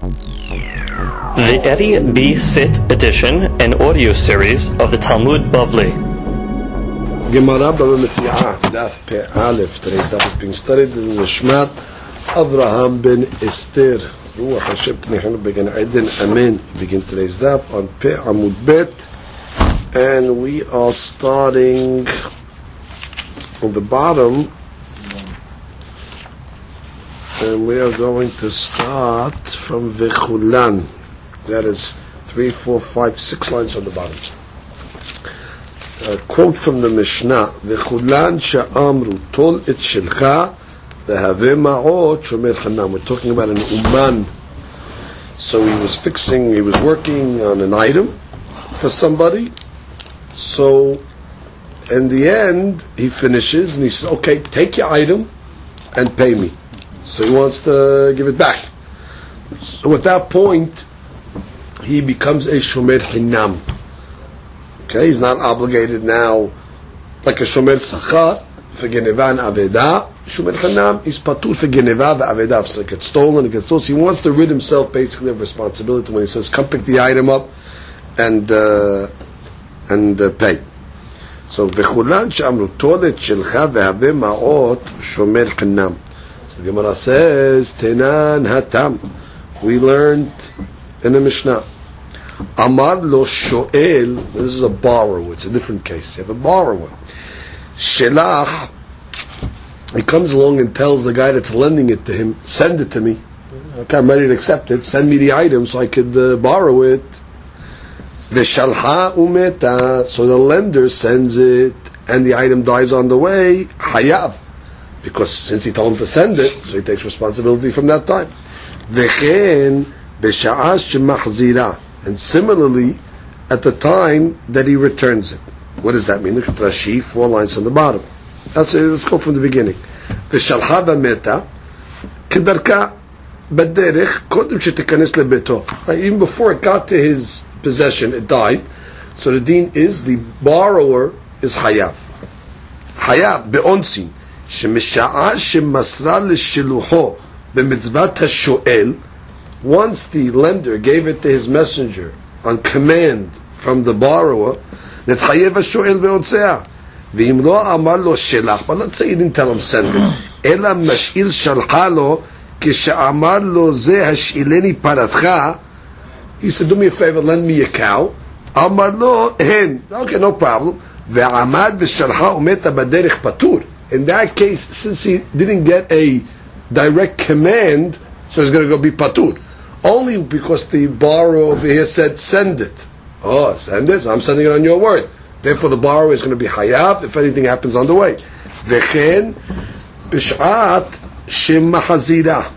The Eddie B. Sit edition and audio series of the Talmud Bavli. Gemara Bava Metziah, Daf Pe Aleph. Today's daf is being studied in Nishmat Avraham ben Esther. Ruach Hashem Tnechenu Began Eden. Amen. Begin today's daf on Pe Amud Bet, and we are starting on the bottom, and we are going to start from Vechulan. That is 3, 4, 5, 6 lines on the bottom. A quote from the Mishnah: "Vechulan she'amru tol et shilcha v'haveh ma'ot shomer chanam." We're talking about an uman. So he was working on an item for somebody. So in the end, he finishes and he says, "Okay, take your item and pay me." So he wants to give it back. So at that point, he becomes a shomer hinam. Okay, he's not obligated now like a shomer sachar for geneva and aveda. Shomer hinam, he's patur for geneva and aveda. So it gets stolen, So he wants to rid himself basically of responsibility when he says, "Come pick the item up and pay." So v'chulan she'amru tolet shelcha v'haveh ma'ot shomer hinam. So the Gemara says, Tenan hatam. We learned in the Mishnah, Amar lo sho'el. This is a borrower. It's a different case. You have a borrower. Shelach. He comes along and tells the guy that's lending it to him, "Send it to me. Okay, I'm ready to accept it. Send me the item so I could borrow it." Veshalha umeta. So the lender sends it, and the item dies on the way. Hayav. Because since he told him to send it, so he takes responsibility from that time. Vechen b'sha'as shemachzira. And similarly, at the time that he returns it. What does that mean? Look at Rashi, 4 lines on the bottom. Let's go from the beginning. V'shalha v'meta kedarka b'derech kodem shetikanes lebeto. Even before it got to his possession, it died. So the deen is the borrower is hayav. Hayav be'onsin. שמשעה שמסרה לשלוחו במצוות השואל, once the lender gave it to his messenger on command from the borrower, נתחייב השואל בהוצאה. ואם לא אמר לו שלח, but let's say he didn't tell him send it, אלא משאיל שלחה לו, כשאמר לו זה השאילני פרתך, he said, "Do me a favor, lend me a cow." אמר לו, "אין." Okay, no problem. ועמד ושלחה ומתה בדרך פטור. In that case, since he didn't get a direct command, so he's going to go be patur. Only because the borrower over here said, "Send it." Oh, send it? So I'm sending it on your word. Therefore, the borrower is going to be hayav if anything happens on the way. Vechen b'sh'at shemachazira.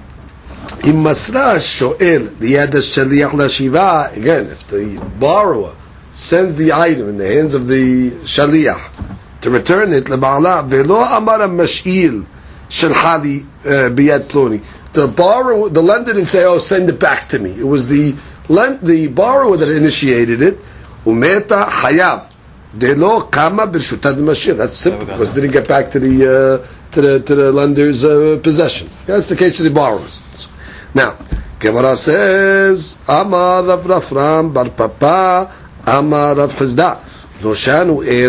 Imasra shoel liyad shaliach lashiva. Again, if the borrower sends the item in the hands of the shaliach to return it, leba'ala velo amara mash'il shelchali biyad ploni. The borrower, the lender didn't say, "Oh, send it back to me." It was the borrower that initiated it. Umeta hayav delo kama b'rshutat mash'il. That's simple because it didn't get back to the lender's possession. That's the case of the borrowers. Now, Gemara says, Amar Rav Rafram bar Papa Amar Rav Chizda. This is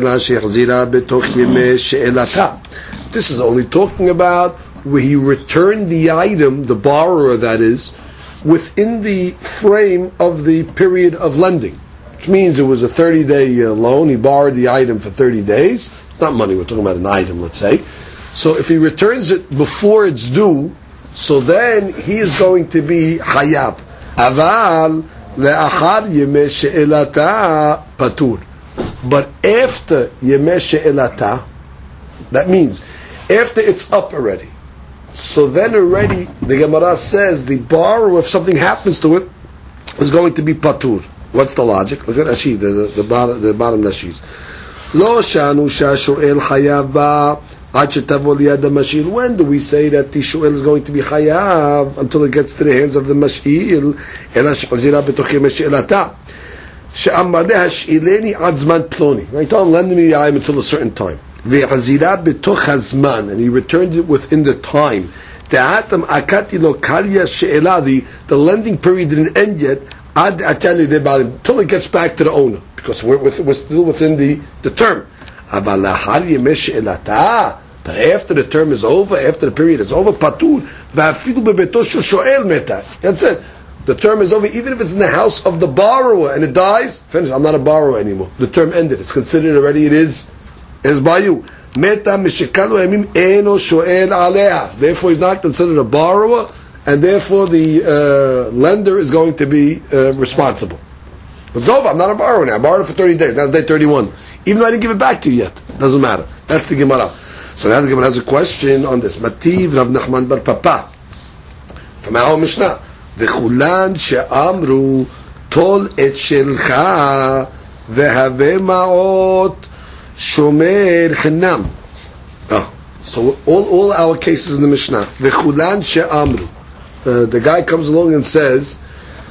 only talking about where he returned the item, the borrower that is, within the frame of the period of lending. Which means it was a 30-day loan. He borrowed the item for 30 days. It's not money, we're talking about an item, let's say. So if he returns it before it's due, so then he is going to be hayav. Aval le'achar yemeh she'elata patur. But after Yemeh She'elata, that means after it's up already. So then already, the Gemara says, the borrower, if something happens to it, is going to be patur. What's the logic? Look at Rashi, the bottom Rashi's. Lo shanu sha'sho'el hayav ba ad shetavo liyad ha'mash'il. When do we say that the sho'el is going to be hayav until it gets to the hands of the mash'il? Ela she'chazira b'toch Yemeh She'elata. Right? Tell him, lend me the item until a certain time. And he returned it within the time. The lending period didn't end yet until it gets back to the owner, because we're still within the term. But after the term is over, after the period is over, patur, that's it. The term is over, even if it's in the house of the borrower and it dies, finished. I'm not a borrower anymore. The term ended. It's considered already, it is by you. Therefore, he's not considered a borrower, and therefore the lender is going to be responsible. It's over. I'm not a borrower now. I borrowed it for 30 days. That's day 31. Even though I didn't give it back to you yet. Doesn't matter. That's the Gemara. So now the Gemara has a question on this. Mativ Rav Nachman bar Papa. From our Mishnah. V'chulan she'amru tol et shelcha v'haveh ma'ot shomer chinam. So all our cases in the Mishnah. V'chulan she'amru. The guy comes along and says,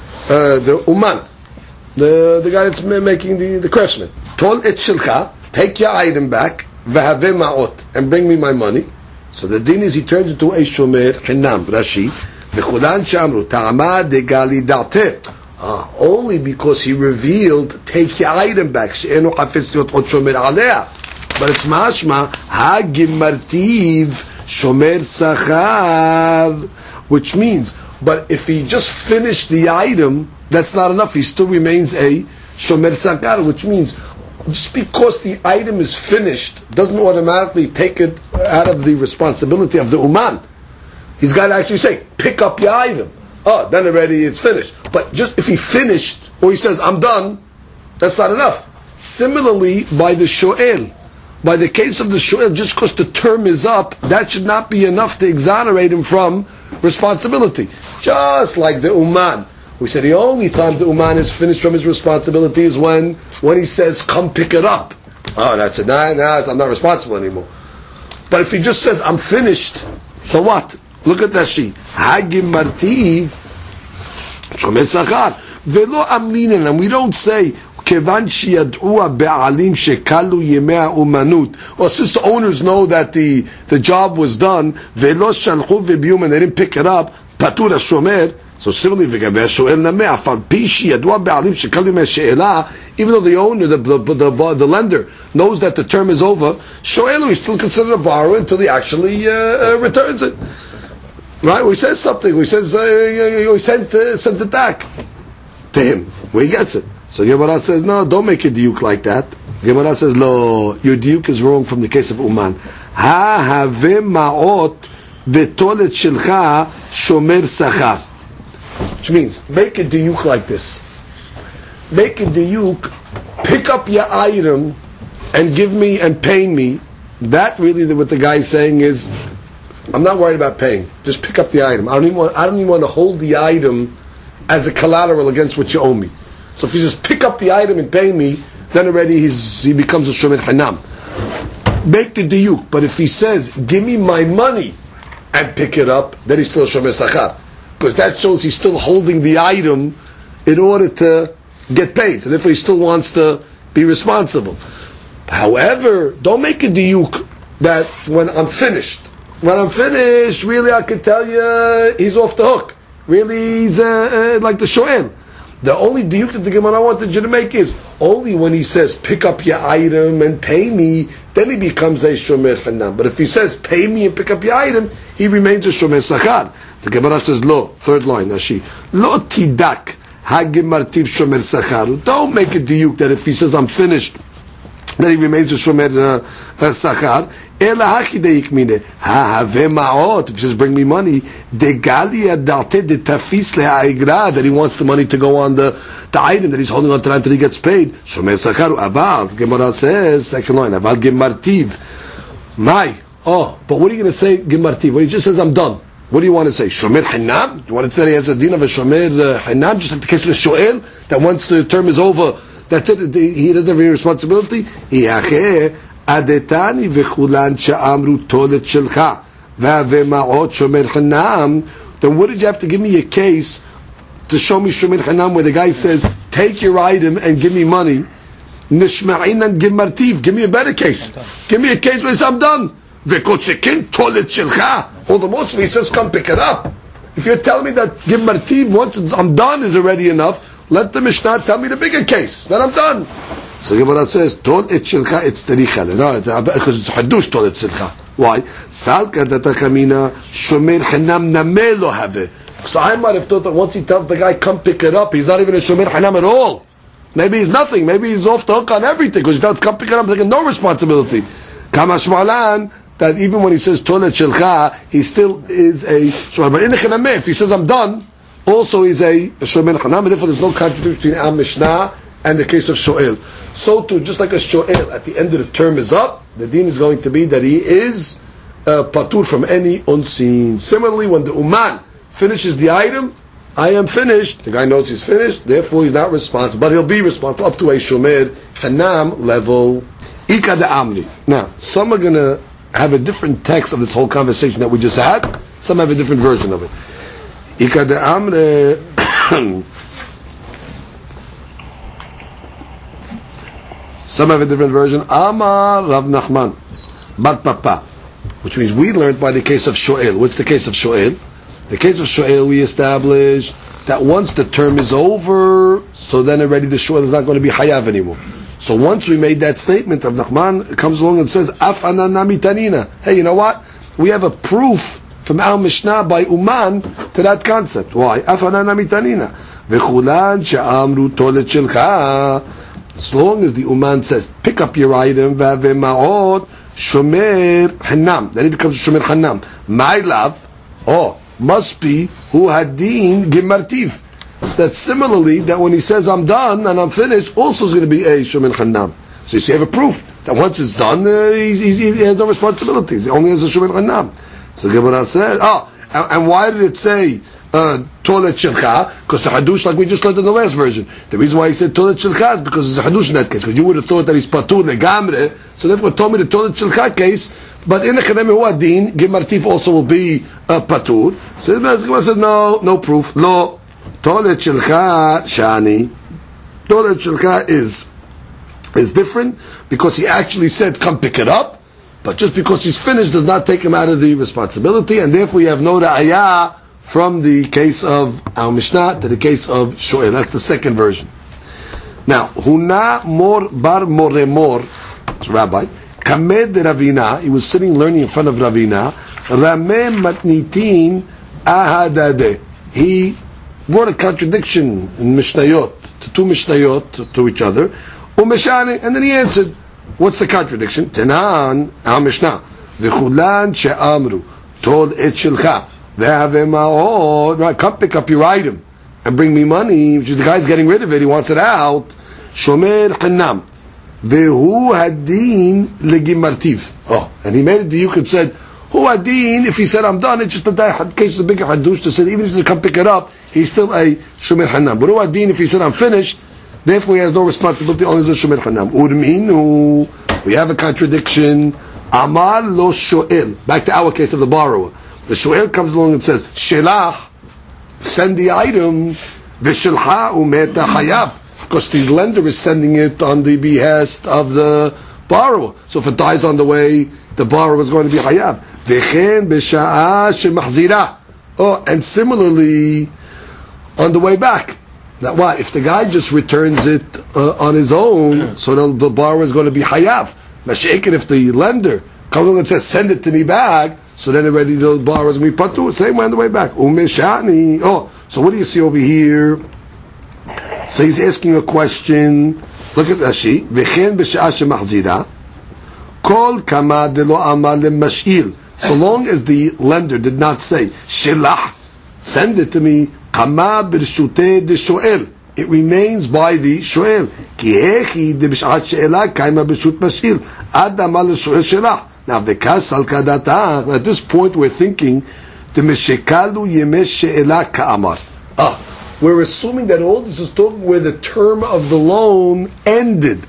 the uman, the guy that's making the craftsman, tol et shilcha, take your item back, v'haveh ma'ot, and bring me my money. So the din is he turns into a shomer hinam. Rashi, v'chulan she'amru ta'ama degali da'teh. Only because he revealed, take your item back. She'enu hafetz yot ot shomer alea. But it's mashma hagimartiv shomer sachar, which means, but if he just finished the item, that's not enough. He still remains a shomer sachar, which means just because the item is finished doesn't automatically take it out of the responsibility of the uman. He's got to actually say, pick up your item. Then already it's finished. But just if he finished, or he says, I'm done, that's not enough. Similarly, by the shoel, by the case of the shoel, just because the term is up, that should not be enough to exonerate him from responsibility. Just like the uman. We said the only time the uman is finished from his responsibility is when he says, come pick it up. That's it. Now I'm not responsible anymore. But if he just says, I'm finished, so what? Look at that sheet. Hagim martiv shomer sachar velo amlinen, and we don't say kevan sheyad'u be'alim shekalu yemei umanut. Well, since the owners know that the job was done, velo shalchu v'biyum, and they didn't pick it up, patur hashomer. So similarly, v'gabei shoel nameh afal pi sheyad'u be'alim shekalu yemei she'ela. Even though the owner, the lender, knows that the term is over, shoelu is still considered a borrower until he actually returns it. Right? He says something. He says he sends it back to him where he gets it. So Gemara says, no, don't make a diuk like that. Gemara says, no, your diuk is wrong from the case of uman. Ha haveh ma'ot v'tolet shilcha shomer sachar. Which means, make a diuk like this. Make a diuk, pick up your item and give me and pay me. That really what the guy is saying is, I'm not worried about paying. Just pick up the item. I don't even want to hold the item as a collateral against what you owe me. So if you just pick up the item and pay me, then already he becomes a shomer hanam. Make the diuk. But if he says, give me my money and pick it up, then he's still a shomer sachar. Because that shows he's still holding the item in order to get paid. So therefore he still wants to be responsible. However, don't make a diuk that when I'm finished, really I can tell you he's off the hook. Really, he's like the shoel. The only diuk that the Gemara wanted you to make is only when he says pick up your item and pay me, then he becomes a shomer hanam. But if he says pay me and pick up your item, he remains a shomer sachar. The Gemara says lo, third line, Rashi, lo tidak hagimartiv shomer sachar. Don't make a diuk that if he says I'm finished, then he remains a shomer sachar. Ela haki deik mine ha have ma'ot. If he says bring me money, degalia darte de tafis le'aigra, that he wants the money to go on the item that he's holding on to until he gets paid. Shomer sachar aval. Gemara says second line aval gemartiv. But what are you going to say gemartiv? When he just says I'm done, what do you want to say? Shomer hanam? You want to say he has a din of a shomer hanam, just like the case of the shoel, that once the term is over, that's it. He doesn't have any responsibility. Adetani v'chulan she'amru tolet shelcha v'haveh ma'ot shomer hanam. Then what did you have to give me a case to show me shomer hanam where the guy says, take your item and give me money? Nishma'in and gimartiv. Give me a better case. Give me a case where he says, I'm done. V'kol shekin tolet shelcha All the more so he says, come pick it up. If you're telling me that Gim Martiv, once I'm done, is already enough, let the Mishnah tell me the bigger case, that I'm done. So Gemara says, Tol et shilcha et tztericha. No, because it's hadush tol et shilcha. Why? Salka datachamina shomer hanam nameh lo have. So I might have thought that once he tells the guy, come pick it up, he's not even a shomer hanam at all. Maybe he's nothing. Maybe he's off the hook on everything, because he tells come pick it up, he's taking no responsibility. Kamash malan, that even when he says Tol et shilcha, he still is a shomer. But in the chanameh, if he says I'm done, also he's a shomer hanam, and therefore there's no contradiction between our Mishnah and the case of Shoel. So too, just like a Shoel, at the end of the term is up, the deen is going to be that he is patur from any unseen. Similarly, when the Uman finishes the item, I am finished, the guy knows he's finished, therefore he's not responsible, but he'll be responsible up to a Shomer Hanam level. Ika de Amri. Now, some are going to have a different text of this whole conversation that we just had, some have a different version of it. Ika de Amri. Some have a different version. Amar Rav Nachman Bar Papa, which means we learned by the case of Shoel. What's the case of Shoel? The case of Shoel, we established that once the term is over, so then already the Shoel is not going to be Hayav anymore. So once we made that statement, Rav Nachman comes along and says, Af ananami tanina. Hey, you know what? We have a proof from our Mishnah by Uman to that concept. Why? Af ananami tanina. V'chulan she'amru tolet shilcha. As long as the Uman says, pick up your item, v'avema'od shomer hanam, then it becomes shomer hanam. My love, must be who hadin gimartiv. That similarly, that when he says I'm done and I'm finished, also is going to be a shomer hanam. So you see, you have a proof that once it's done, he has no responsibilities. He only has a shomer hanam. So Gemara said, and why did it say Tolet Shilcha? Because the Hadush, like we just learned in the last version. The reason why he said Tolet Shilcha is because there's a Hadush in that case. Because you would have thought that he's Patur Legamre, so therefore told me the Tolet Shilcha case, but in the Chadem Huadin, Gimartif also will be Patur. So the Gemara said, no proof. Lo, Tolet Shilcha Shani. Tolet Shilcha is different, because he actually said, come pick it up, but just because he's finished does not take him out of the responsibility, and therefore you have no ra'ayah from the case of our Mishnah to the case of Shoel. That's the second version. Now, Huna Mor Bar Moremor, it's a rabbi, Kamed Ravina, he was sitting learning in front of Ravina, Rameh Matnitin Ahadade. He brought a contradiction in Mishnayot, to two Mishnayot to each other, Umeshane, and then he answered, what's the contradiction? Tenan, our Mishnah, V'chulan she'amru, Tol et shilcha, Right, come pick up your item and bring me money, which is the guy's getting rid of it, he wants it out. Shomer Hanam. Vehu Hadin Legimartiv. And he made it the Yuk and said, Hu Hadin, if he said I'm done, it's just that case is a bigger Hadush to say, even if he said come pick it up, he's still a Shomer Hanam. But Hu Hadin, if he said I'm finished, therefore he has no responsibility, only the Shomer Hanam. Urminu, we have a contradiction. Amar lo Shoel. Back to our case of the borrower. The Shoel comes along and says, Shelach, send the item, V'shelcha umeta hayav. Because the lender is sending it on the behest of the borrower. So if it dies on the way, the borrower is going to be hayav. V'chen b'sha'a shemachzira. And similarly, on the way back. Now what? If the guy just returns it on his own, so the borrower is going to be hayav. Mashiach, if the lender comes along and says, send it to me back, so then already the borrower is going to be patu, same way on the way back. Umeshani. So what do you see over here? So he's asking a question. Look at Rashi. V'chen b'sha'a shemachzira. Kol kama de lo amar lemash'il. So long as the lender did not say, Shelah, send it to me, kama b'rshutei de shoel. It remains by the shoel. Ki hechi de b'sha'at she'ela kaima b'rshut mash'il. Ad amar l'shoel shelah. Now, at this point, we're thinking, we're assuming that all this is talking where the term of the loan ended.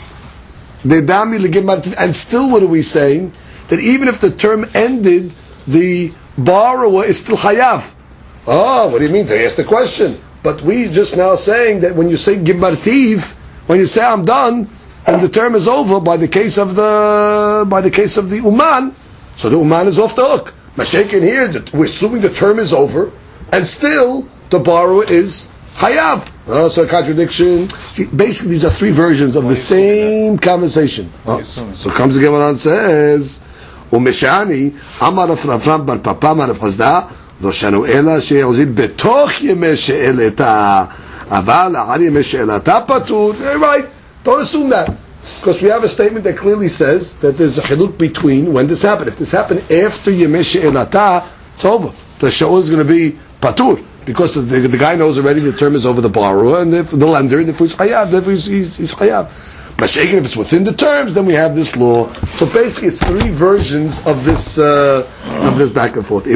And still, what are we saying? That even if the term ended, the borrower is still hayav. What do you mean? They asked the question. But we just now saying that when you say gimartiv, when you say I'm done, and the term is over by the case of the Uman, so the Uman is off the hook. Mashaken here, we're assuming the term is over, and still the borrower is hayav. So a contradiction. See, basically these are three versions of the same conversation. So comes again and says, Umeshani, Amar of Ravram bar Papa, Amar of Chazda, Lo shanu ela she'yozid betoch yemei she'eleta, aval ahar yemei she'eleta patur. Right, don't assume that. Because we have a statement that clearly says that there's a chiluk between when this happened. If this happened after Yemei She'elata, it's over. The Shaul is going to be patur. Because the guy knows already the term is over the borrower, and if the lender, and if he's chayav, therefore he's chayav. Mashaken, if it's within the terms, then we have this law. So basically it's three versions of this back and forth. So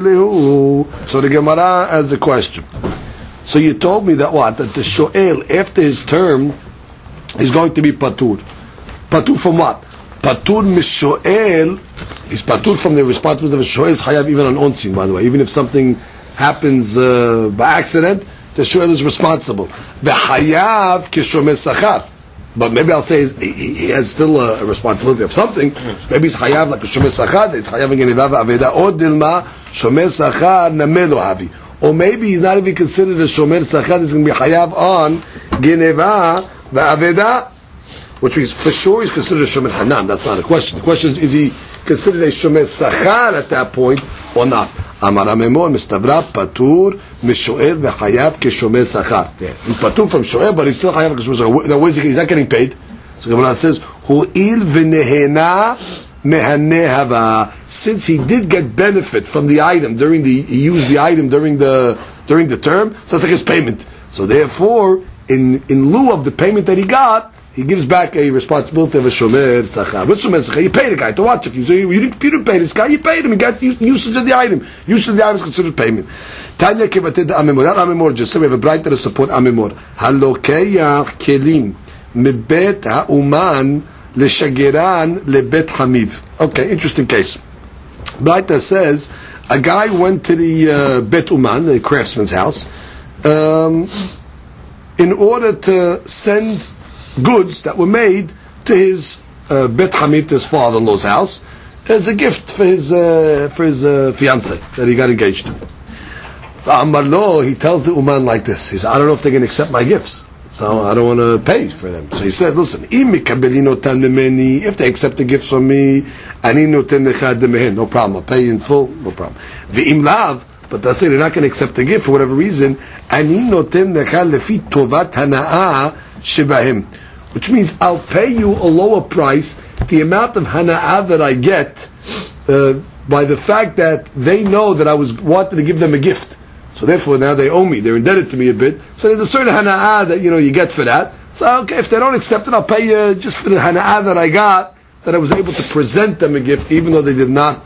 the Gemara has a question. So you told me that what? That the Shoel, after his term, is going to be patur. Patur from what? Patur mishoel. He's patur from the responsibility of a shoel. Is chayav even on onsin, by the way. Even if something happens by accident, the shoel is responsible. The chayav kishomer sachar. But maybe I'll say he has still a responsibility of something. Maybe he's chayav like a shomer sachar. It's chayav in geniva v'aveda. Or dilma shomer sachar namelo havi. Or maybe he's not even considered a shomer sachar. He's going to be chayav on geniva v'aveda, which means for sure he's considered a shomer hanan. That's not a question. The question is he considered a shomer sachar at that point or not? Amar Amemor mistavra patur mishoel v'chayav keshomer sachar. He's patur from shoel, but he's still chayav keshomer sachar. Now, he's not getting paid. So Gemara says, "Hu'il v'nehena mehanehava." Since he did get benefit from the item he used the item during the term, so that's like his payment. So therefore, in lieu of the payment that he got, he gives back a responsibility of a shomer sachar. What's shomer sachar? You pay the guy to watch it. So you didn't pay this guy. You paid him. He got usage of the item. Usage of the item is considered payment. Tanya kevated amemor. That amemor just so we have a brighter to support amemor. Halokeyach kelim mebet hauman leshageran lebet hamiv. Okay, interesting case. Brighter says a guy went to the bet uman, the craftsman's house, in order to send goods that were made to his bet hamid, to his father-in-law's house, as a gift for his fiancée that he got engaged to. Amarlo, he tells the uman like this. He says, I don't know if they're going to accept my gifts, so I don't want to pay for them. So he says, listen, if they accept the gifts from me, no problem, I'll pay you in full, no problem. But that's it, they're not going to accept the gift for whatever reason. Which means I'll pay you a lower price, the amount of hana'ah that I get by the fact that they know that I wanted to give them a gift. So therefore now they owe me, they're indebted to me a bit. So there's a certain hana'ah that you get for that. So okay, if they don't accept it, I'll pay you just for the hana'ah that I got, that I was able to present them a gift, even though they did not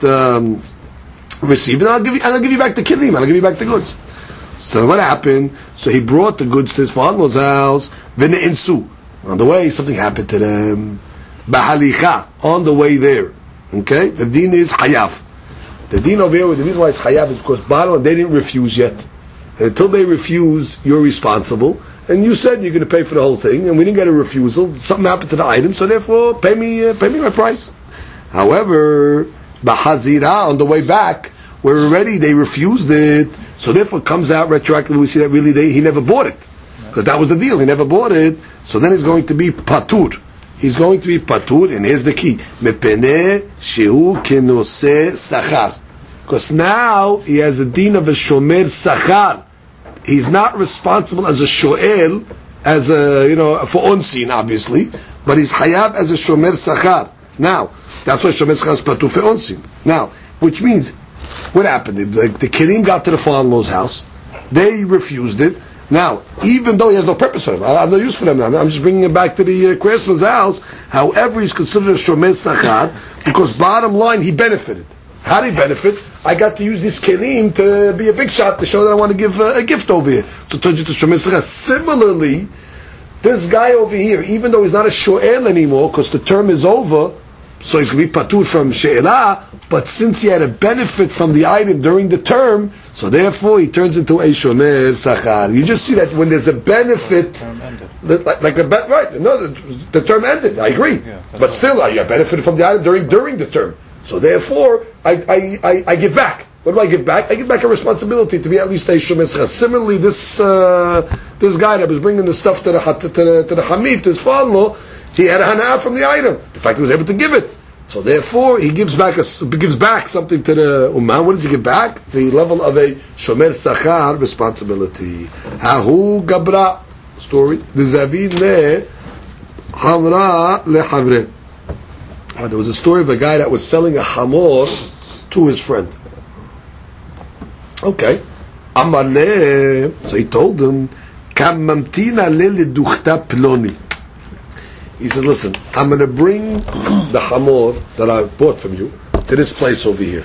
receive it. I'll give you back the kilim, I'll give you back the goods. So what happened? So he brought the goods to his father-in-law's house. V'ne'insu. On the way, something happened to them. Bahalicha. On the way there. Okay? The din is hayav. The din over here, the reason why it's hayav is because bottom they didn't refuse yet. And until they refuse, you're responsible. And you said you're going to pay for the whole thing, and we didn't get a refusal. Something happened to the item, so therefore, pay me my price. However, bahazira, on the way back, where already they refused it, so therefore it comes out retroactively, we see that really he never bought it. Because that was the deal, he never bought it, so then he's going to be patur. He's going to be patur, and here's the key. Mepene shehu kenose sachar. Because now he has a din of a shomer sachar. He's not responsible as a shoel, as a, for onsin, obviously, but he's hayav as a shomer sachar. Now, that's why shomer sachar is patur for onsin. Now, which means, what happened? The kilim got to the father-in-law's house. They refused it. Now, even though he has no purpose for them, I have no use for them now. I'm just bringing him back to the craftsman's house. However, he's considered a shomer sachar because bottom line, he benefited. How did he benefit? I got to use this kelim to be a big shot to show that I want to give a gift over here. So it turns into shomer sachar. Similarly, this guy over here, even though he's not a shoel anymore because the term is over, so he's going to be patur from she'elah, but since he had a benefit from the item during the term, so therefore he turns into a shomer sachar. You just see that when there's a benefit, the term ended. I agree, but still, you benefited from the item during the term. So therefore, I give back. What do I give back? I give back a responsibility to be at least a shomer sachar. Similarly, this guy that was bringing the stuff to the Hamif, to his father-in-law, he had a hana'ah from the item. The fact he was able to give it. So therefore, he gives back something to the ummah. What does he give back? The level of a shomer sachar responsibility. Hahu gabra story. The zavin le hamra le havre. There was a story of a guy that was selling a hamor to his friend. Okay. Amar le. So he told him, Kam mamtina le leduchta ploni. He says, listen, I'm going to bring the hamor that I bought from you to this place over here.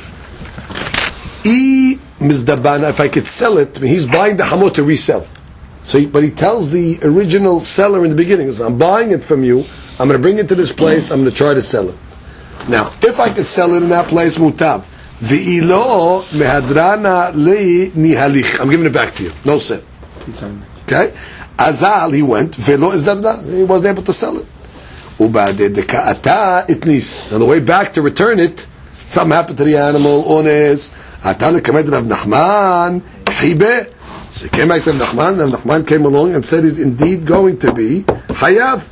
If I could sell it, I mean, he's buying the hamor to resell. But he tells the original seller in the beginning, he says, I'm buying it from you, I'm going to bring it to this place, I'm going to try to sell it. Now, if I could sell it in that place, mutav. V'ilo mehadrana li nihalich. I'm giving it back to you. No sin. Okay? Azal, he went, velo is he wasn't able to sell it. On the way back to return it, something happened to the animal. So he came back to Nachman, and Nachman came along and said he's indeed going to be Hayav.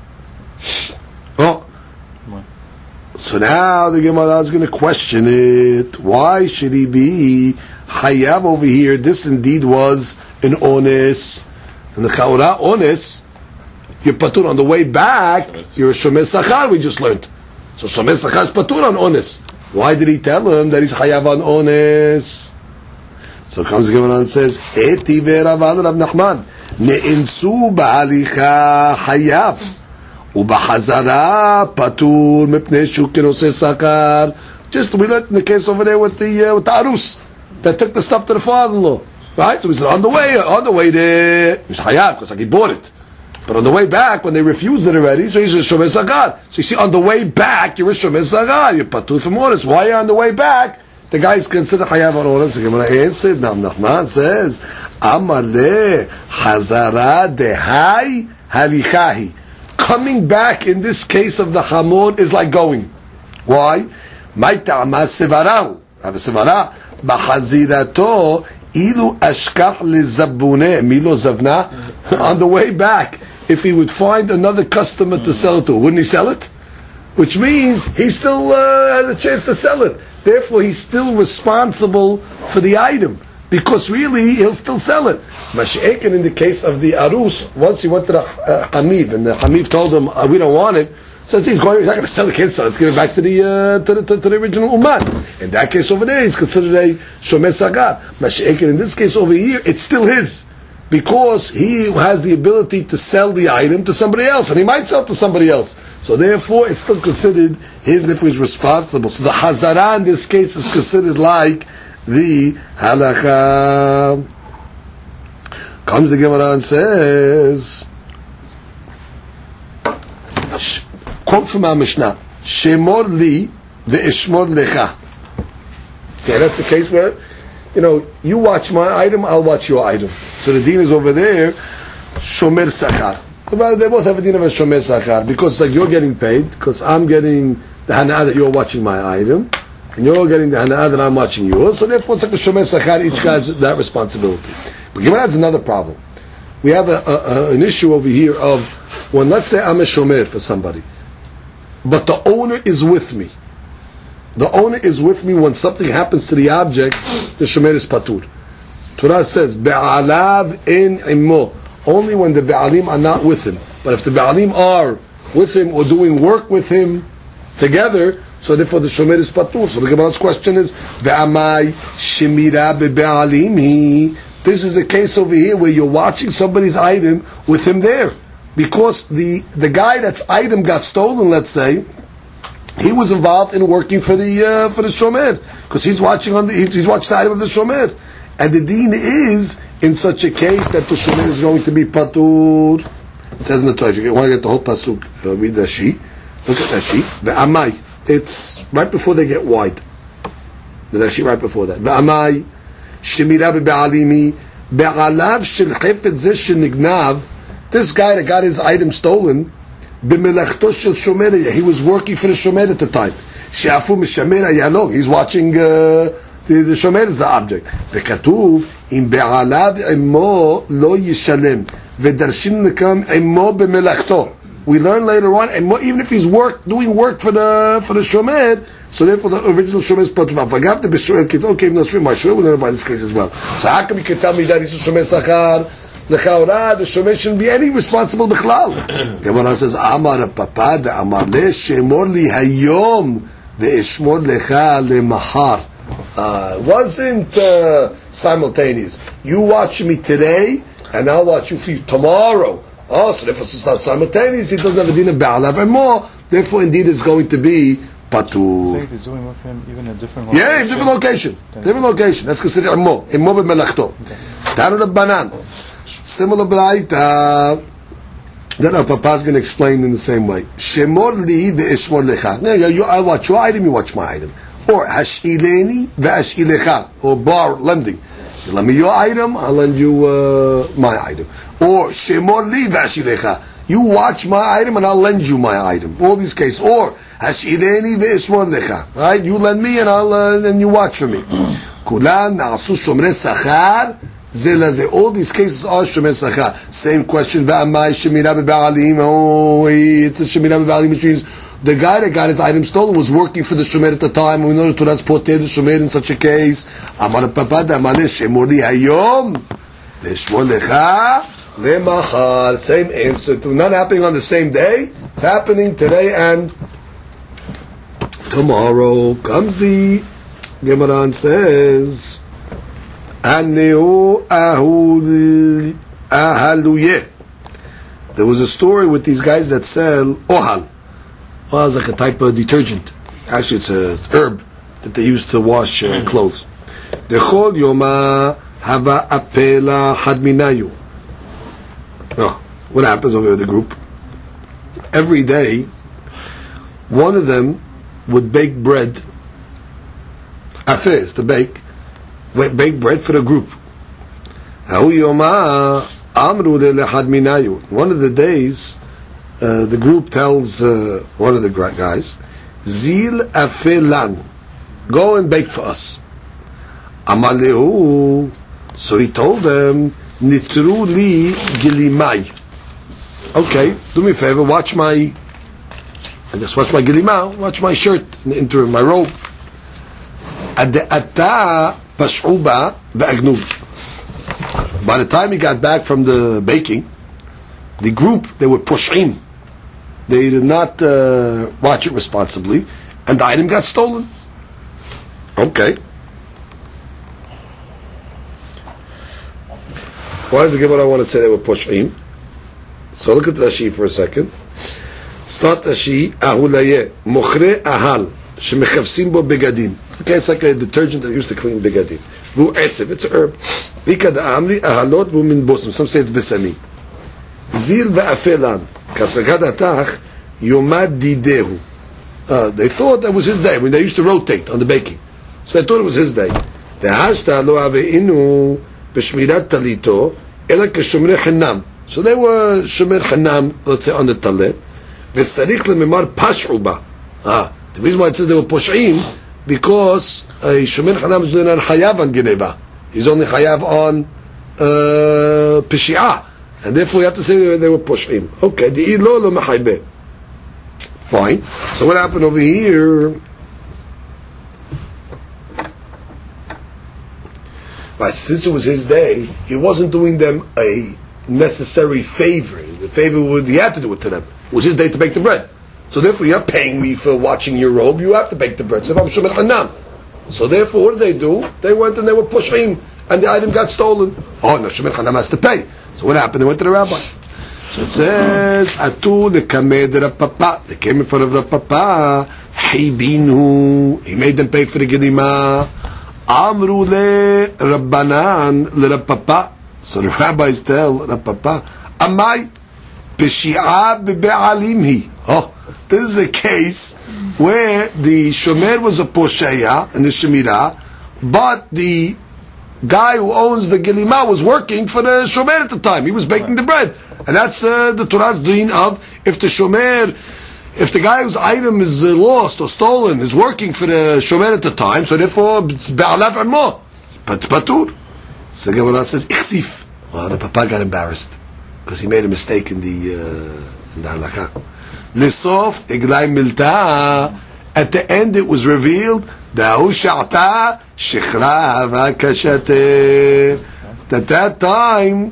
Oh. So now the Gemara is going to question it. Why should he be Hayav over here? This indeed was an ones. And the Chaura ones, you're patur on the way back, you're a shomer sachar, we just learned. So shomer sachar is patur on ones. Why did he tell him that he's Hayav on ones? So comes the Gemara and says, Eti ve'Rav Rav Nachman, ne'insu ba'alicha Hayav. Ubahazara patur mipnei shukin oseh sakar. Just we learned in the case over there with the arus that took the stuff to the father-in-law, right? So we said on the way there, he's hayav because like he bought it, but on the way back when they refused it already, so he's a shomer sakar. So you see, on the way back you're a shomer sakar, you're patur from ones. Why are you on the way back? The guy is considered hayav on ones. The Gemara answered. Nachman says, Amar le hazara dehai halichahi. Coming back in this case of the hamor is like going. Why? Maitama sevarahu. Have a sevara. Bahazirato ilu ashkach lezabune milo zavna. On the way back, if he would find another customer to sell it to, wouldn't he sell it? Which means he still has a chance to sell it. Therefore, he's still responsible for the item. Because really, he'll still sell it. Mash'ekin, in the case of the Arus, once he went to the Hamiv, and the Hamiv told him, we don't want it, so he's not going to sell the kids, so let's give it back to the original Uman. In that case over there, he's considered a Shomer Sachar. Mash'ekin, in this case over here, it's still his. Because he has the ability to sell the item to somebody else, and he might sell to somebody else. So therefore, it's still considered his, and if he's responsible. So the Hazara in this case is considered like the halakha. Comes the Gemara and says, quote from our Mishnah, Shemor li ve'eshmor lecha. Okay, that's the case where, you watch my item, I'll watch your item. So the deen is over there, shomer sachar. They both have a deen of a shomer sachar, because like you're getting paid, because I'm getting the hana'ah that you're watching my item, and you're getting the hana'ah that I'm watching yours, so therefore it's like a shomer sachar, each guy has that responsibility. But Gemara has another problem. We have an issue over here of, when let's say I'm a shomer for somebody, but the owner is with me. The owner is with me when something happens to the object, the shomer is patur. Torah says, Be'alav in immo. Only when the Be'alim are not with him. But if the Be'alim are with him or doing work with him together, so therefore the shomer is patur. So the Gemara's question is, Ve'amai shemira be'alimi. This is a case over here where you're watching somebody's item with him there. Because the guy that's item got stolen, let's say, he was involved in working for the shomer, because he's watching he's watched the item of the shomer, and the deen is in such a case that the shomer is going to be patur. It says in the Torah. You want to get the whole pasuk? Read the she. Look at Rashi. The amai. It's right before they get white. The Rashi right before that. The amai shemira be'alimi be'alav shel hefet zeh shenignav. This guy that got his item stolen, he was working for the shomer at the time. שאפו משמר היה לו, he's watching the shomer is the object. וכתוב, אם בעליו עמו לא ישלם, ודרשים לקם עמו במלאכתו. We learn later on, and even if he's doing work for the shomer, so therefore the original shomer is put off. Agav the b'shomer kitol came no shrim. My shomer will learn about this case as well. So how come you can tell me that he's a shomer sachar? The shomer shouldn't be any responsible b'chlal. Gemara says, Amar Papa de Amar le shemor li hayom ve'eshmor lecha lemahar. Wasn't simultaneous. You watch me today, and I'll watch you for you tomorrow. Oh, so therefore it's not simultaneous. He doesn't have a din of ba'alav and more. Therefore, indeed, it's going to be patur. If he's doing with him even a different location. Yeah, different location. Different location. That's considered immo. Immo b'melachto. Taru Rabbanan. Similar b'rayta. Then our Papa's going to explain in the same way. Shemor li ve'eshmor lecha. I watch your item, you watch my item. Or hash'ileni ve'ash'ilecha. Or bar lending. You lend me your item, I'll lend you my item. Or shemor li ve'ash'ilecha. You watch my item and I'll lend you my item. All these cases. Or hash'ileni ve'eshmor lecha. Right? You lend me and and you watch for me. Kulan na'asu shomrei sachar. All these cases are shomer sachar. Same question. V'amai shemira b'ba'alim. Oh, it's a shemira b'ba'alim, which means the guy that got his item stolen was working for the shomer at the time. We know the Torah's poter the shomer in such a case. Amar Papa d'amar shemor li hayom ve'shmor lecha lemachar. Same answer. Not happening on the same day. It's happening today and tomorrow. Comes the Gemara and says, there was a story with these guys that sell ohal. Ohal is like a type of detergent. Actually, it's a herb that they use to wash clothes. Dechol yoma hava apela hadminayu. Oh, what happens over with the group? Every day, one of them would bake bread. Afez, to bake bread for the group. One of the days, the group tells one of the guys, Zil afelan, go and bake for us. Amaleu, so he told them, Nitru li gilimai. Okay, do me a favor, watch my gilimah, watch my shirt, into my robe. Ata pashuba ve'agnub. By the time he got back from the baking, the group, they were pushim. They did not watch it responsibly, and the item got stolen. Okay. Why does the Gemara want to say they were pushim? So look at Rashi for a second. Start Rashi, ahulaye, mochre ahal, shemechavsim bo begadim. Okay, it's like a detergent that used to clean begadim. Vu esef, it's a herb. Vika da'amri ahalot vu min bosim. Some say it's besami. Zil ve'afelan, kasagad atach, yomad didehu. They thought that was his day. I mean, they used to rotate on the baking. So they thought it was his day. Dehashta lo aveinu b'shmirat talito, ela k'shomrei chinam. So they were shomer chinam, let's say, on the talet. V'tzarich lememar pashuba. The reason why it says they were pushim, because a shomer chinam is not chayav on gineba. He's only chayav on pishi'ah. And therefore you have to say they were pushim. Okay, the ilo lo mechaybe. Fine. So what happened over here? Right, since it was his day, he wasn't doing them a necessary favor. The favor he had to do it to them. It was his day to bake the bread. So therefore you're paying me for watching your robe, you have to bake the bread. So therefore what did they do? They went and they were pushing, and the item got stolen. Oh no, Shomer Hanam has to pay. So what happened? They went to the rabbi. So it says, Atu lekameh de Rav Papa. They came in front of Rav Papa. Heibinu. He made them pay for the gedima. Amru le Rabbanan le Rav Papa. So the rabbis tell Rav Papa, Amai peshi'ah be'alim hi. Oh, this is a case where the shomer was a posheya and the shemirah, but the guy who owns the Gilima was working for the shomer at the time. He was baking the bread. And that's the Torah's doing of, if the shomer if the guy whose item is lost or stolen is working for the shomer at the time, so therefore it's ba'alav imo, but patur. So the Gemara says ichsif. Well, the papa got embarrassed because he made a mistake in the halakha. Lisof iglay milta. At the end, it was revealed da'u sha'ata shikhra v'kashate. At that time,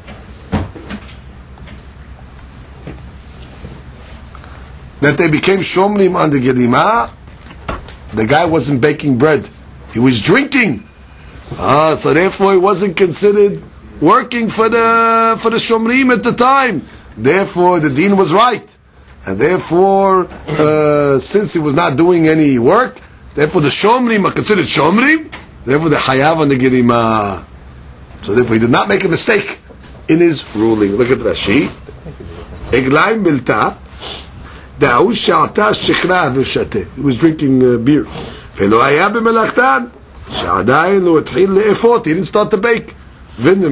that they became shomrim on the gelima. The guy wasn't baking bread; he was drinking. So therefore, he wasn't considered working for the shomrim at the time. Therefore, the deen was right, and therefore, since he was not doing any work, therefore the shomrim are considered shomrim. Therefore, the hayav on the gelima. So therefore, he did not make a mistake in his ruling. Look at Rashi. Eglai milta. He was drinking beer. He didn't start to bake. At the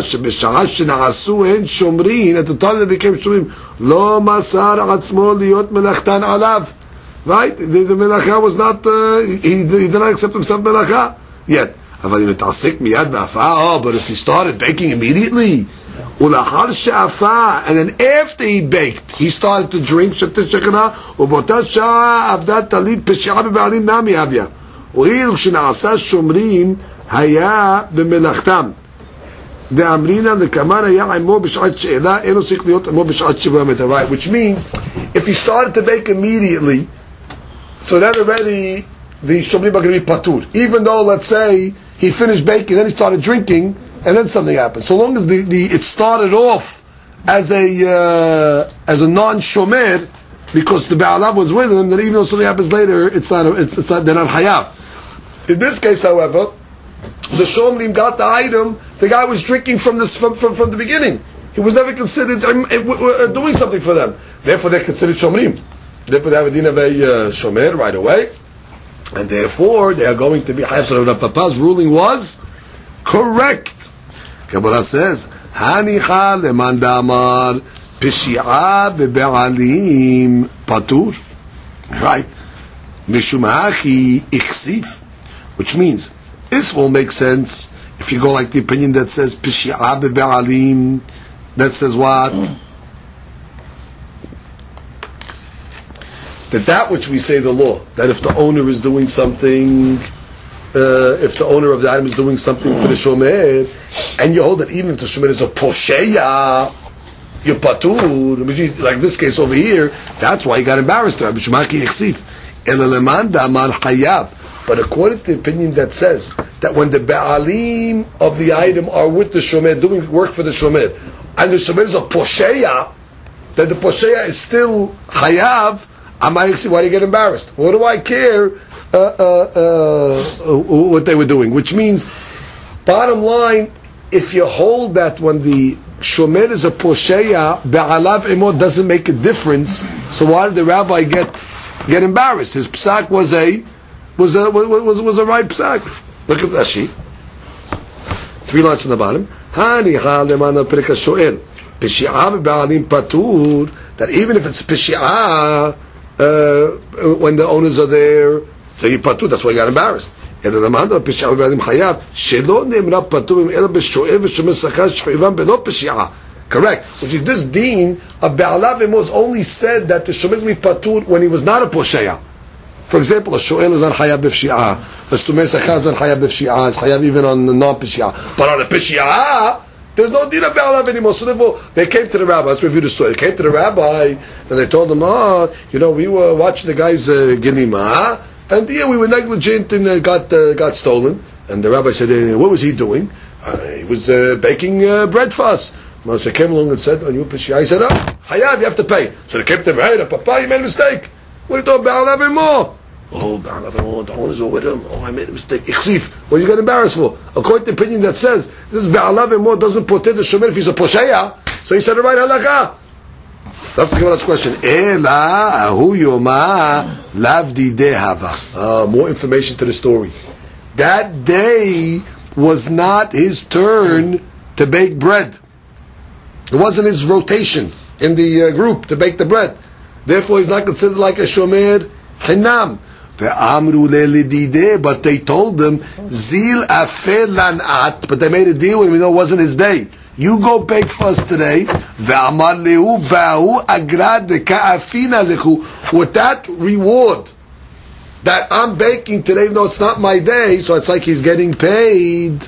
time they became shomrim, right? The melacha was not, he did not accept himself melacha yet. But if he started baking immediately, and then after he baked, he started to drink. Right, which means if he started to bake immediately, so then already the shomrim are going to be patur. Even though, let's say, he finished baking, then he started drinking, and then something happened. So long as it started off as a non-shomer, because the ba'alav was with him, then even though something happens later, they're not hayav. In this case, however, the shomrim got the item. The guy was drinking from the beginning. He was never considered doing something for them. Therefore, they're considered shomrim. Therefore, they have a din of a shomer right away, and therefore they are going to be hayav. So Rav Papa's ruling was correct. Kabbalah says, "Hanicha leman damar pishi'a bebe'alim patur." Right? Mishumachi ichsif, which means this will make sense if you go like the opinion that says pishi'a bebe'alim. That says what? That which we say the law, that if the owner is doing something, if the owner of the item is doing something for the shomer, and you hold that even if the shomer is a posheya, you're patur, like this case over here, that's why he got embarrassed. But according to the opinion that says that when the ba'alim of the item are with the shomer, doing work for the shomer, and the shomer is a posheya, that the posheya is still hayav, why do you get embarrassed? What do I care what they were doing? Which means, bottom line, if you hold that when the shomer is a posheya, ba'alav imo doesn't make a difference, so why did the rabbi get embarrassed? His psak was a right psak. Look at Rashi. 3 lines on the bottom. That even if it's pishi'ah, when the owners are there, so you patur, that's why you got embarrassed. Correct. Which is this deen of Be'alav was only said that the shomer is patur when he was not a posheya. For example, a shoel is on hayav b'fshi'ah, a sumer sachar is on hayav b'fshi'ah, is hayav even on non-pish'ah. But on a pish'ah, there's no din of Be'alav anymore. So therefore, they came to the rabbi. Let's review the story. They came to the rabbi, and they told him, we were watching the guy's gelima, and we were negligent and got stolen. And the rabbi said, what was he doing? He was baking bread for us. So they came along and said, on your pish'ah, he said, hayav, you have to pay. So they came to him, hey, Papa, you made a mistake. What are you talking about? Be'alav more. The owners were with him. I made a mistake. Ichsif. What are you getting embarrassed for? According to the opinion that says this Be'alav more doesn't protect the shomer if he's a posheya, so he said the right halakha. That's the Gemara's question. Ela ahu yoma lavdi dehava. More information to the story. That day was not his turn to bake bread. It wasn't his rotation in the group to bake the bread. Therefore, he's not considered like a shomer hinam. But they told them, Zil afel lan'at, but they made a deal with him, even though it wasn't his day. You go bake for us today. With that reward that I'm baking today, even though it's not my day, so it's like he's getting paid.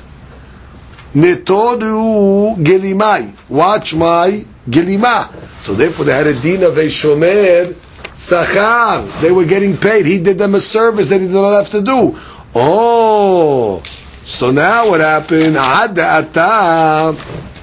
Netodu gelimai. Watch my gelima. So therefore they had a din of a shomer sachar. They were getting paid. He did them a service that he did not have to do. Oh, so now what happened? Adata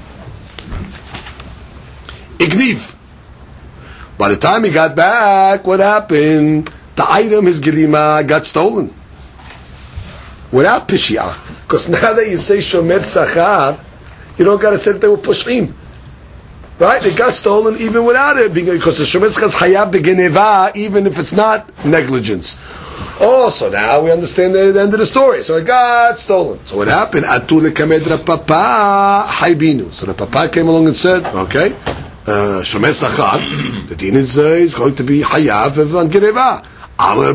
igniv. By the time he got back, what happened? The item, his gelima, got stolen. Without pishia. Because now that you say shomer sachar, you don't got to say that they were pushim. Right? It got stolen even without it, because the shomer sachar is hayab b'geneva, even if it's not negligence. Oh, so now we understand the end of the story. So it got stolen. So what happened? Atu lekamed Papa haybinu. So the papa came along and said, okay, shomer sachar, the din is going to be hayab on geneva. What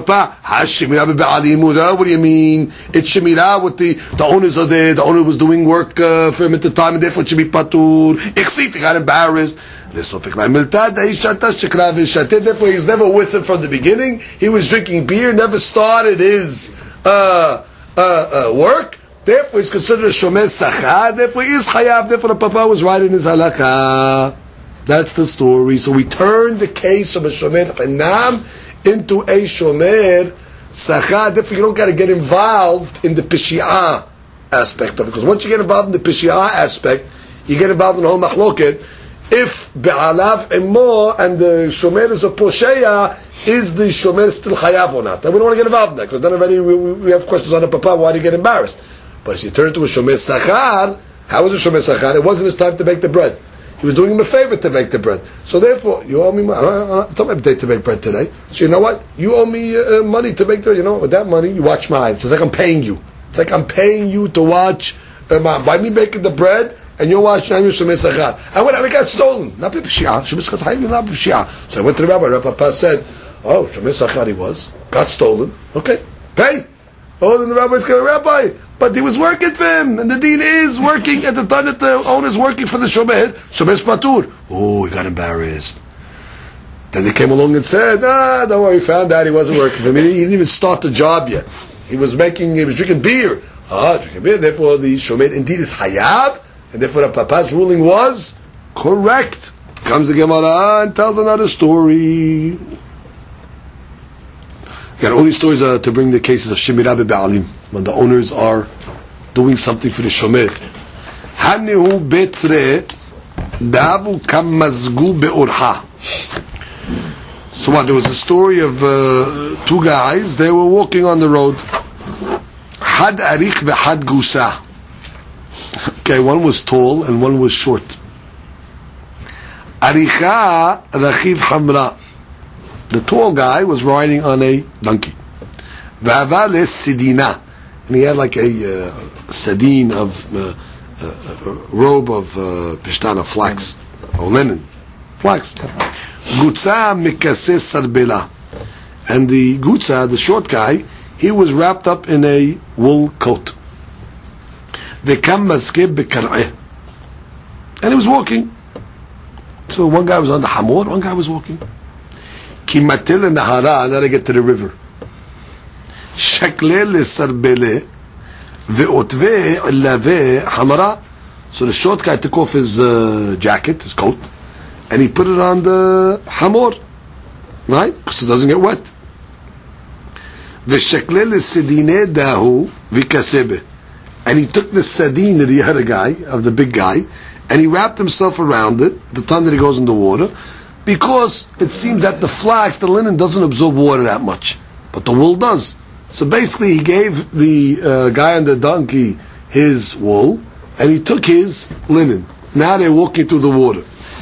do you mean? It's shemirah with the owners are there, the owner was doing work for him at the time, and therefore it should be patur. He got embarrassed. Therefore he was never with him from the beginning. He was drinking beer, never started his work. Therefore he's considered a shomer sachar. Therefore he is chayav. Therefore the papa was right in his halakha. That's the story. So we turned the case of a shomer hinam into a shomer sachar. Therefore, you don't got to get involved in the pishia aspect of it. Because once you get involved in the pishia aspect, you get involved in the whole machloket. If be'alav emo and the shomer is a posheya, is the shomer still chayav or not? And we don't want to get involved in that, because then already we have questions on the papa, why do you get embarrassed? But if you turn to a shomer sachar, how was a shomer sachar? It wasn't his time to bake the bread. He was doing him a favor to make the bread. So therefore, you owe me money. It's not my day to make bread today. So you know what? You owe me money to make the bread. You know what? With that money, you watch my eyes. So it's like I'm paying you. It's like I'm paying you to watch by me making the bread, and you're watching your shomer sachar. And when it got stolen, not b'pshia. Shomer sachar is not b'pshia. So I went to the rabbi. Rabbi Papa said, "Oh, shomer sachar he got stolen. Okay, pay." Oh, then the rabbi's going, Rabbi, but he was working for him, and the dean is working at the time that the owner's working for the shomer patur. Oh, he got embarrassed. Then they came along and said, don't worry, found out he wasn't working for him. He didn't even start the job yet. He was drinking beer. Drinking beer, therefore the shomer indeed is hayav, and therefore the papa's ruling was correct. Comes the Gemara and tells another story. Got all these stories to bring the cases of shemirah be'alim, when the owners are doing something for the shomer. Hanihu betre davu kamazgu be'orha. So what? There was a story of two guys. They were walking on the road. Had arich ve'had gusa. Okay, one was tall and one was short. Aricha rachiv hamra. The tall guy was riding on a donkey. V'avale sidina, and he had like a sadine of robe of pishtan of flax or linen, flax. Gutza mikase sarbela, and the gutza, the short guy, he was wrapped up in a wool coat. V'kam maskeb bekar'eh, and he was walking. So one guy was on the hamor, one guy was walking. Kimatil and Nahara, and then I get to the river. Shakle le sarbele, ve'otve lave hamara. So the short guy took off his jacket, his coat, and he put it on the hamor, right? Because it doesn't get wet. Ve'shakle le sedine dahu vikasebe, and he took the sadine of the other guy, of the big guy, and he wrapped himself around it the time that he goes in the water. Because it seems that the flax, the linen, doesn't absorb water that much, but the wool does. So basically, he gave the guy on the donkey his wool, and he took his linen. Now they're walking through the water.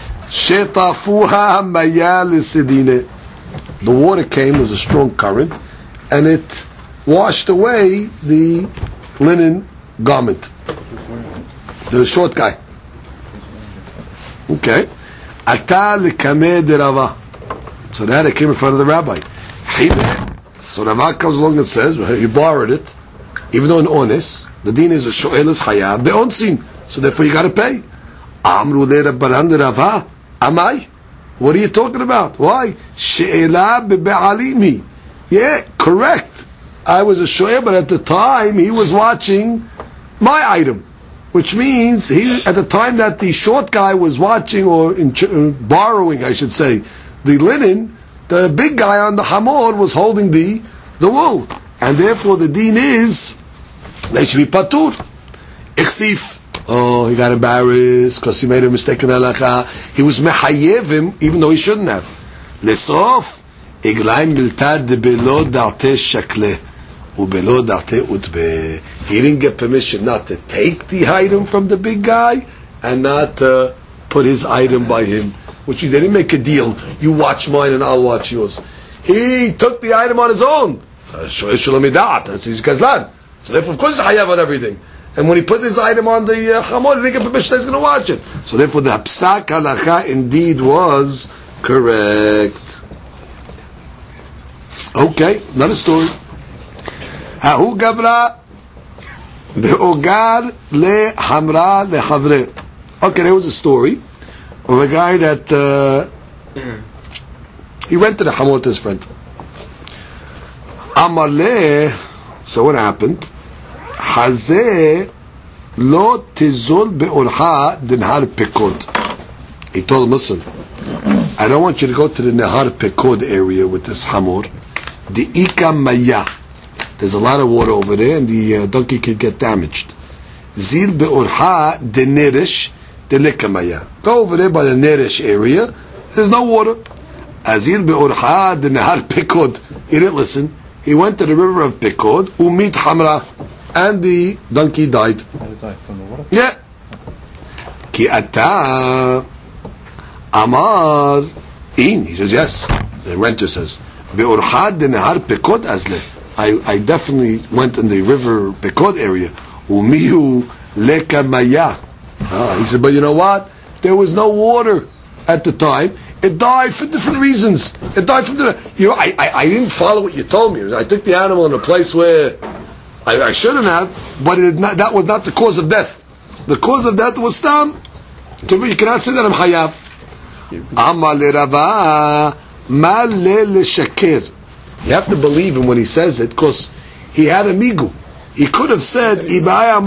The water came, it was a strong current, and it washed away the linen garment. The short guy. Okay. Ata lekame de Rava. So now they came in front of the rabbi. So Rava comes along and says, well, you borrowed it, even though in honest, the deen is a sho'el is hayab be'onsin. So therefore you got to pay. Amru le Rabbanan Rava, amai? What are you talking about? Why? She'ela be'alimi. Yeah, correct. I was a sho'el, but at the time he was watching my item. Which means he, at the time that the short guy was watching or borrowing, I should say, the linen, the big guy on the hamor was holding the wool, and therefore the deen is they should be patur. Ichsif. Oh, he got embarrassed because he made a mistake in halacha. He was mehayev him even though he shouldn't have. Lesof iglaim miltad belo darte shakle. He didn't get permission not to take the item from the big guy and not put his item by him, which they didn't make a deal. You watch mine and I'll watch yours. He took the item on his own. So therefore, of course, I have on everything. And when he put his item on the chamor, he didn't get permission that he's going to watch it. So therefore, the psak halacha indeed was correct. Okay, another story. Hahu gabra de'ogar lehamra lechavre. Okay, there was a story of a guy that he went to the hamor to his friend. Amar le, so what happened? Hazeh lo tizol be'orha dinhar pekod. He told him, listen, I don't want you to go to the Nehar Pekod area with this hamor. The Ika Maya. There's a lot of water over there, and the donkey could get damaged. Zil be'orha de Neresh de Lekamaya. Go over there by the Neresh area. There's no water. Azil be'orha de Nehar Pekod. He didn't listen. He went to the river of Pekod, Umit Hamra, and the donkey died. Did it die from the water? Yeah. Ki ata Amar in. He says yes. The renter says be'orha de Nehar Pekod azle. I definitely went in the river Pekod area. Umihu lekamaya. He said, but you know what? There was no water at the time. It died for different reasons. It died from the. I didn't follow what you told me. I took the animal in a place where I shouldn't have, but that was not the cause of death. The cause of death was stam. So you cannot say that I'm hayav. Amal Rava mal le. You have to believe him when he says it, because he had a migu. He could have said, if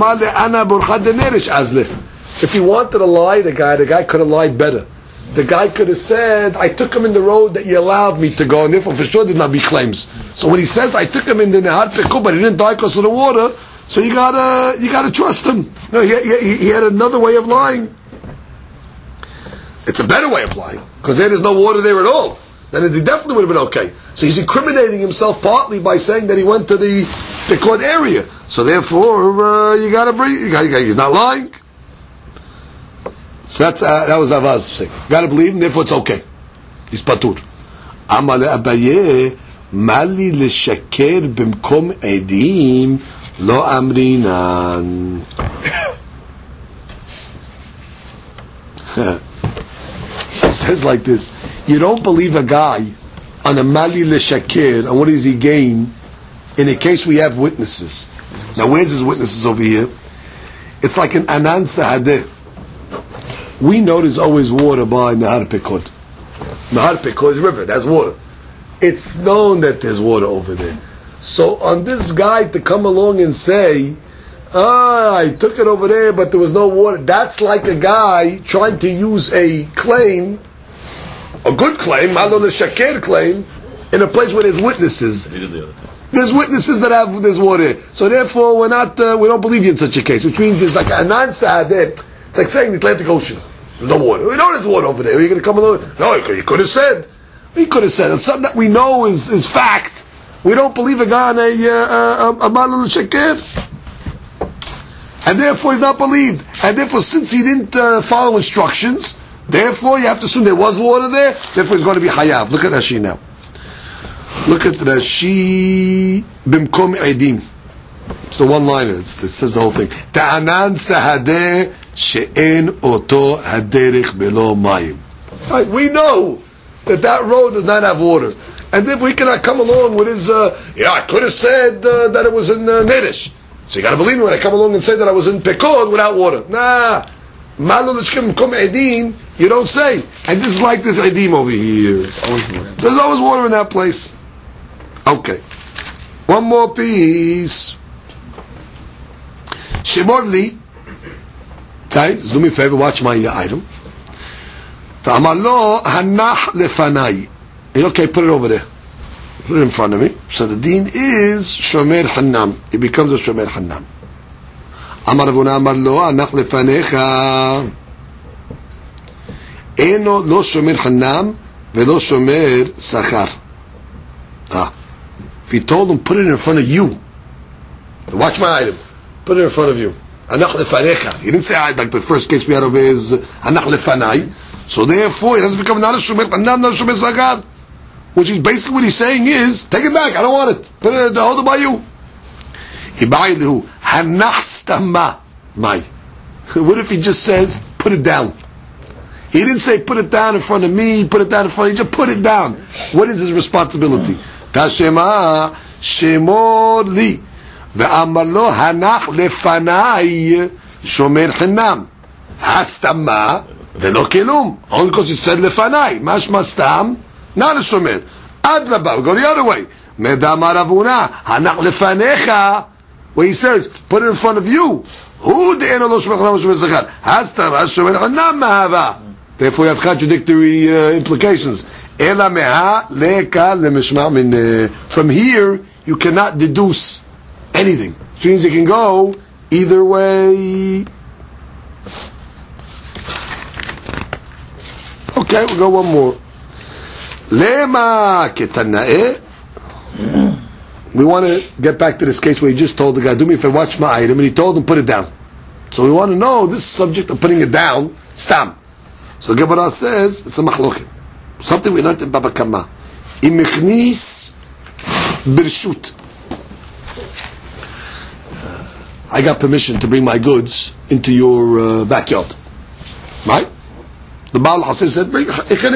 he wanted to lie, the guy could have lied better. The guy could have said, I took him in the road that you allowed me to go, and therefore for sure did not be claims. So when he says, I took him in the Nehar Pekod, but he didn't die because of the water, so you gotta trust him. No, he had another way of lying. It's a better way of lying, because there's no water there at all. Then it definitely would have been okay. So he's incriminating himself partly by saying that he went to the Pekod area. So therefore, you gotta bring. He's not lying. So that was Rava's saying. You gotta believe him. Therefore, it's okay. He's patur. Amal Abaye mali leshaker b'mkom edim lo amrinan. He says like this. You don't believe a guy on a mali l'shakir, and what does he gain in a case we have witnesses? Now, where's his witnesses over here? It's like an anan sahadeh. We know there's always water by Nehar Pekod. Nehar Pekod is river, there's water. It's known that there's water over there. So on this guy to come along and say, I took it over there, but there was no water, that's like a guy trying to use a claim, a good claim, malo l'shakir claim, in a place where there's witnesses. There's witnesses that have there's water. So therefore, we don't believe you in such a case. Which means it's like an answer there. It's like saying the Atlantic Ocean. There's no water. We know there's water over there. Are you going to come along? No, he could have said. He could have said. It's something that we know is fact. We don't believe a guy on a malo l'shakir. And therefore he's not believed. And therefore, since he didn't follow instructions, therefore, you have to assume there was water there. Therefore, he's going to be hayav. Look at Rashi now. Look at Rashi bimkom edim. It's the one-liner. It says the whole thing. Ta'anan sahadeh she'en oto haderech belo mayim. Right, we know that road does not have water. And if we cannot come along with his, I could have said that it was in Nedish. So you got to believe me when I come along and say that I was in Pekod without water. Nah. You don't say. And this is like this edim over here. There's always water in that place. Okay. One more piece. Shemorli. Okay, just do me a favor, watch my item. Fa'amar lo hanach lefanai. Okay, put it over there. Put it in front of me. So the deen is shomer hanam. It becomes a shomer hanam. Amar Ravuna amar lo hanach lefanecha. Eno lo shomer hanam velo shomer sachar. If he told him, put it in front of you. Watch my item. Put it in front of you. Hanach lefanecha. He didn't say, like the first case we had over is hanach lefanai. So therefore, it doesn't become not a shomer hanam, not a shomer sachar. Which is basically what he's saying is, take it back, I don't want it. Put it, hold it by you. What if he just says, put it down? He didn't say, put it down in front of me, put it down in front of you, just put it down. What is his responsibility? Tashema shemor li ve'amar lo hanach lefanai shomer chinam hastama ve'lo kelum. Only because it said lefanai. Mashma stam. Not a shomer. Adrabah. We go the other way. Medamar Ravuna hanach lefanecha. Where he says, put it in front of you. Who the eno lo shomer chanam shomer zachar? Hastam shomer chanam mahava. Therefore, you have contradictory implications. Ela meha leka lemishma min. From here, you cannot deduce anything. Which means it can go either way. Okay, we'll go one more. Lema ketanae. We want to get back to this case where he just told the guy, do me if I watch my item, and he told him, put it down. So we want to know this subject of putting it down, stam. So the Gemara says, it's a mahloket. Something we learned in Baba Kama. Imichnis birshut. I got permission to bring my goods into your backyard. Right? The Baal Hassan said, bring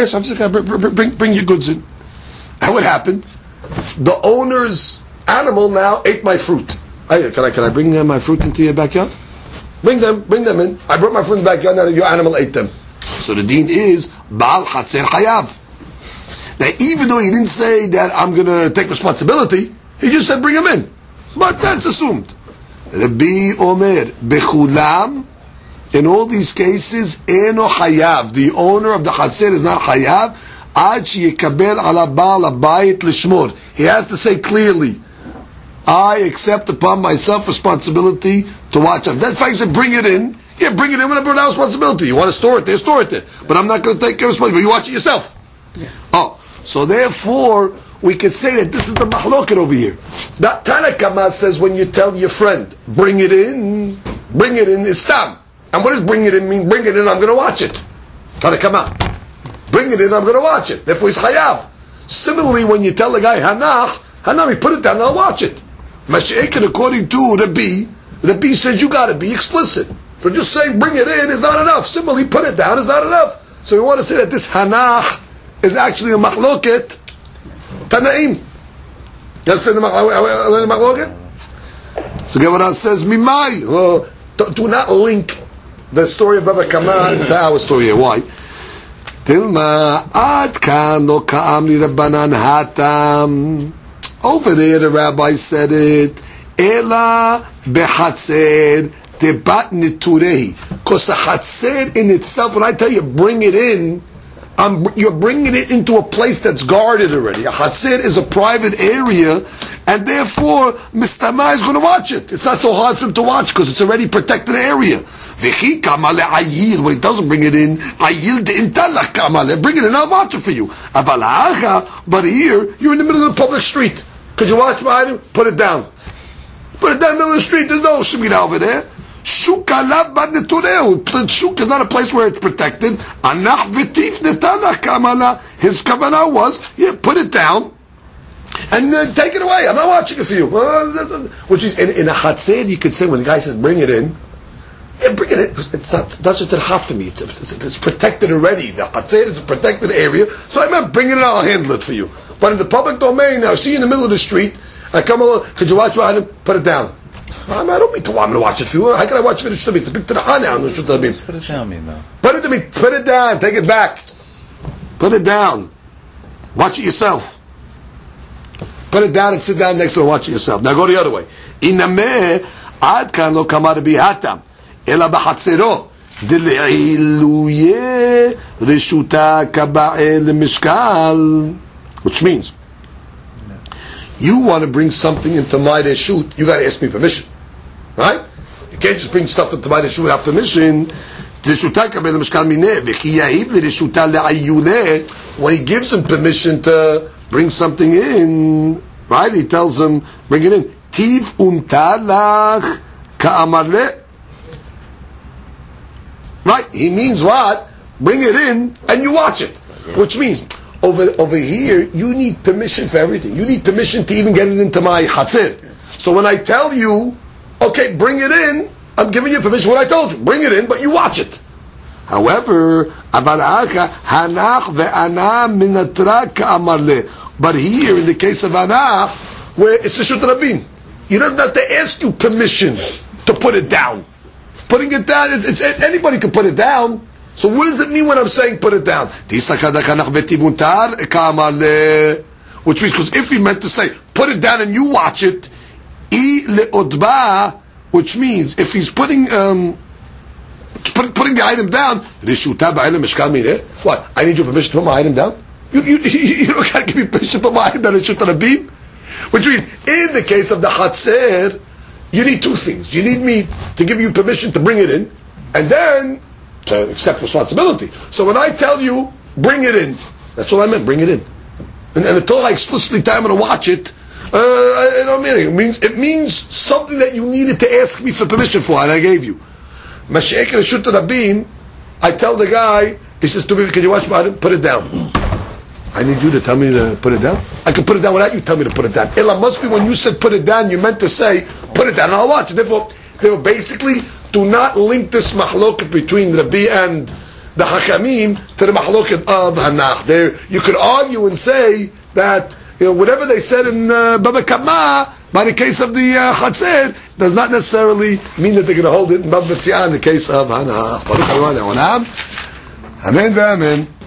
your goods in. And what happened? The owner's animal now ate my fruit. Can I bring my fruit into your backyard? Bring them in. I brought my fruit in the backyard, now your animal ate them. So the deen is, Baal Hatzer Hayav. Now even though he didn't say that I'm going to take responsibility, he just said bring them in. But that's assumed. Rabbi Omer, Bechulam, in all these cases, Eno Hayav. The owner of the Hatzer is not Hayav. Ad sheyekabel ala Baal habayit lishmor. He has to say clearly, I accept upon myself responsibility to watch out. That's why he said bring it in. Yeah, bring it in whenever it's responsibility. You want to store it there, store it there. But I'm not going to take your responsibility. You watch it yourself. Yeah. Oh, so therefore, we could say that this is the mahloket over here. That Tanakama says when you tell your friend, bring it in is stam. And what does bring it in mean? Bring it in, I'm going to watch it. Tanakama. Bring it in, I'm going to watch it. Therefore, he's hayav. Similarly, when you tell the guy, Hanami, put it down and I'll watch it. Mashiach, according to Rabbi says you got to be explicit. For just saying bring it in is not enough. Similarly, put it down is not enough. So we want to say that this Hanach is actually a mahloket Tanaim. You understand the mahloket? So Gemara says, Mimai. Do not link the story of Baba Kama to our story here. Why? Tilma ad kan lo ka'amri rabbanan hatam. Over there the rabbi said it. Ela behatzer tebat niturehi. Because the hatzer in itself, when I tell you bring it in, you're bringing it into a place that's guarded already. A hatzer is a private area, and therefore Mistama is going to watch it. It's not so hard for him to watch because it's already protected area. V'chi kamale ayil, when it doesn't bring it in, ayil de'intalach kamale, bring it in, I'll watch it for you. Aval ha'acha, but here, you're in the middle of the public street. Could you watch my item? Put it down. Put it down in the middle of the street, there's no shemina over there. Shuk alav bad netureu. Shuk is not a place where it's protected. Anach v'tif netalach kamala. His kavanah was, put it down, and then take it away. I'm not watching it for you. Which is, in a chatzed, you could say, when the guy says, bring it in, Yeah, bring it in. It's not just a half to me. It's protected already. The Hatzer is a protected area. So I meant bring it in, I'll handle it for you. But in the public domain, I see you in the middle of the street, I come along, could you watch my item? Put it down. I don't mean to want me to watch it for you. How can I watch it for the It's a big teraha now. Put it down, me though. Put it down. Take it back. Put it down. Watch it yourself. Put it down and sit down next to it and watch it yourself. Now go the other way. Inameh ad kan lo kamar bihatam ela b'chatzero d'le'iluye reshuta kaba'el mishkal, which means you want to bring something into my reshut, you got to ask me permission, right? You can't just bring stuff into my reshut without permission. When he gives him permission to bring something in, right? He tells him, bring it in. Tiv untalach ka'amarle. Right? He means what? Bring it in and you watch it. Which means, over here, you need permission for everything. You need permission to even get it into my Hatzer. So when I tell you, okay, bring it in, I'm giving you permission. What I told you, bring it in, but you watch it. However, but here in the case of Anach, where it's a Shut Rabin, you don't have to ask you permission to put it down. Putting it down, anybody can put it down. So what does it mean when I'm saying put it down? Which means, because if he meant to say put it down and you watch it, which means if he's putting the item down, what? I need your permission to put my item down? You don't got to give me permission to put my item down and shoot on a beam? Which means, in the case of the Hatzer, you need two things. You need me to give you permission to bring it in, and then to accept responsibility. So when I tell you, bring it in, that's what I meant, bring it in. And until I explicitly tell him to watch it, I don't mean it means something that you needed to ask me for permission for, and I gave you. Mashiach and Shut Rabin, I tell the guy, he says to me, can you watch my item? Put it down. I need you to tell me to put it down? I can put it down without you tell me to put it down. Ella must be when you said put it down, you meant to say, put it down and I'll watch it. Therefore, they were basically, do not link this mahloket between Rabbi and the Hakamim to the mahloket of Hanach. There, you could argue and say that, whatever they said in Baba Kama, by the case of the Hatzer, does not necessarily mean that they're going to hold it in Baba Tzia in the case of Hanach. Amen.